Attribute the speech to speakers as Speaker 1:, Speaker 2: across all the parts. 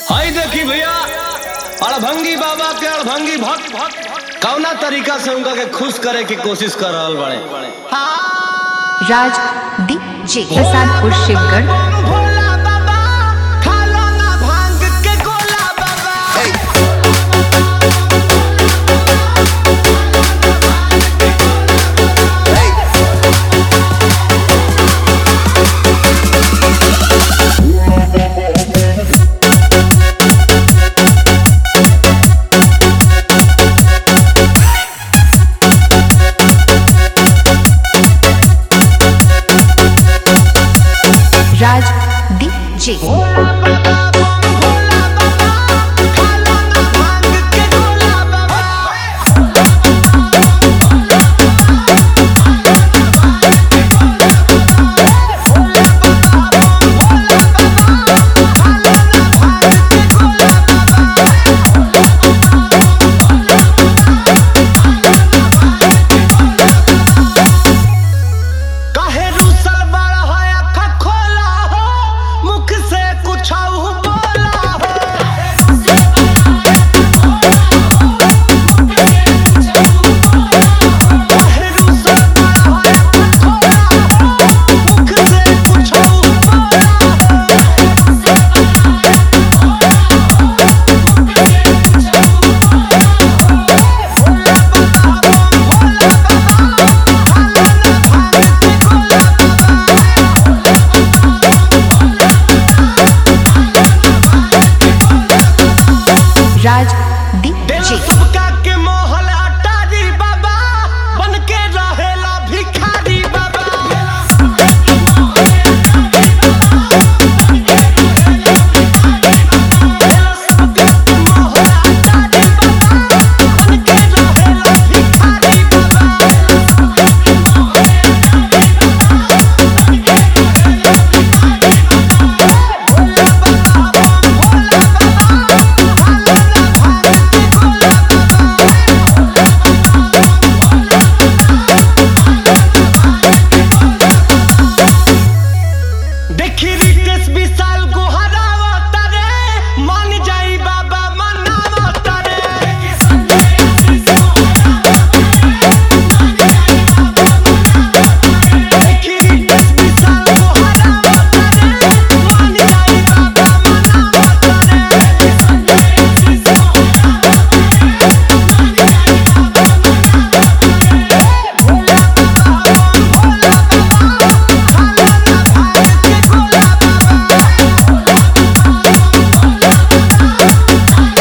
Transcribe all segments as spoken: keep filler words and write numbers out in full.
Speaker 1: हाय देखी भैया अड़भंगी बाबा के अड़भंगी भक्त कौना तरीका से उनका के खुश करे की कोशिश कर रहा बड़े।
Speaker 2: Raj DJ Prasadpur Shivgarh. Raj DJ Raj DJ
Speaker 1: सबका के मोहल अटारी बाबा बन के रहेला भिखारी बाबा।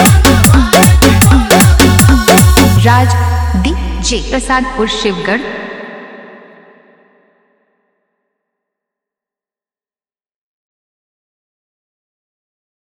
Speaker 2: राज डीजे प्रसादपुर शिवगढ़।